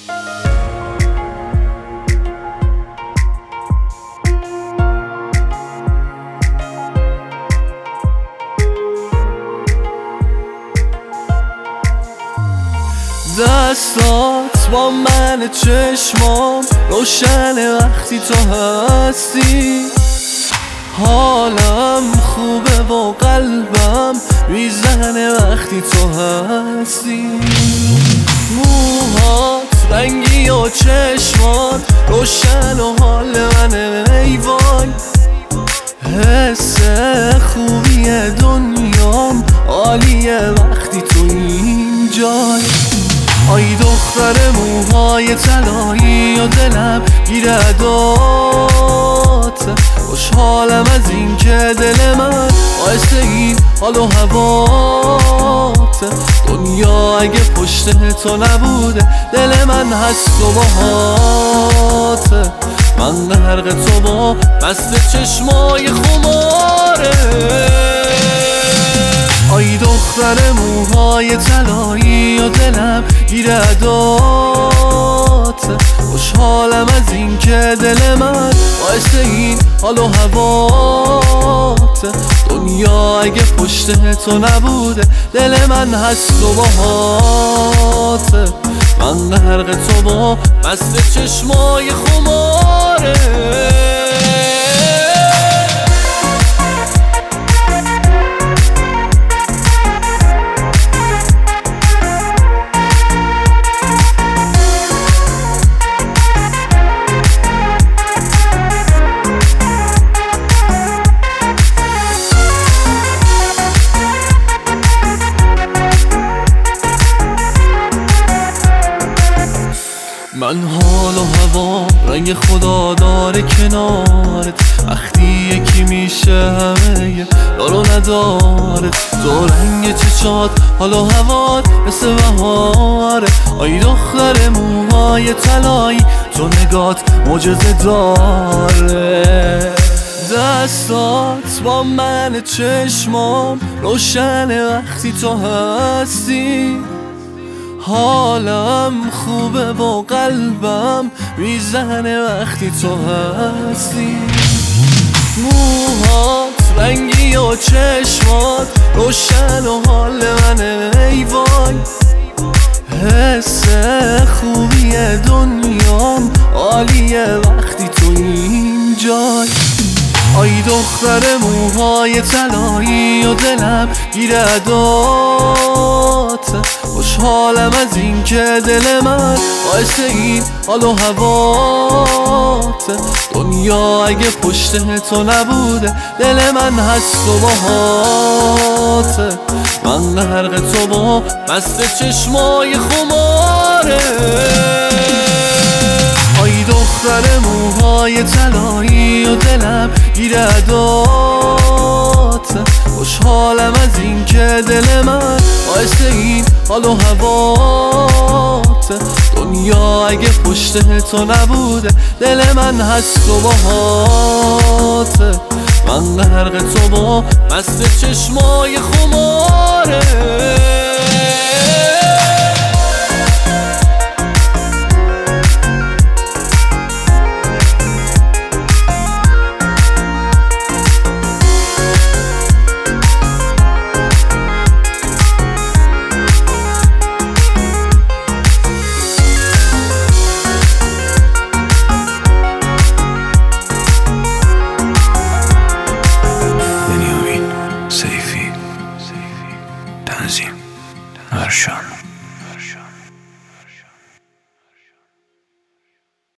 دستات با من، چشمام روشن وقتی تو هستی. حالم خوبه و قلبم میزنه وقتی تو هستی. موهات رنگی و چشمات روشن و حال منه ای وای. حس خوبی دنیام عالیه وقتی تو اینجای. آی دختر موهای طلایی و دلم گیره داد. خوشحالم از این که دل من باعث این حال و هوات. دنیا اگه پشت تو نبوده دل من هست و باهات. من غرق تو با مست چشمای خماره. آی دختر موهای طلایی و دلم گیره داد. خوشحالم از این که دل من باعث این حال و هوات. دنیا اگه پشت تو نبوده دل من هست و باهات. من غرق تو با مست چشمای خماره. من حال و هوا رنگ خدا داره کنارت. وقتی یکی میشه همه دارو نداره. تو رنگ چشات حال و هوات مثل بهاره. آی دختر موهای طلایی تو نگات معجزه داره. دستات با من، چشمام روشن وقتی تو هستی. حالم خوبه و قلبم میزنه وقتی تو هستی. موهات رنگی و چشمات روشن و حال منه ای وای. حس خوبی دنیام عالیه وقتی تو اینجای. آی دختر موهای طلایی و دلم گیره داد. خوشحالم از این که دل من باعث این حال و هوات. دنیا اگه پشت تو نبوده دل من هست و باهات. من غرق تو با مست چشمای خماره. آی دختر موهای طلایی و دلم گیره داد. خوشحالم از این که دل من باعث این حال و هوات. دنیا اگه پشت تو نبوده دل من هست و باهات. من غرق تو با مست چشمای خماره. تنظیم ارشان.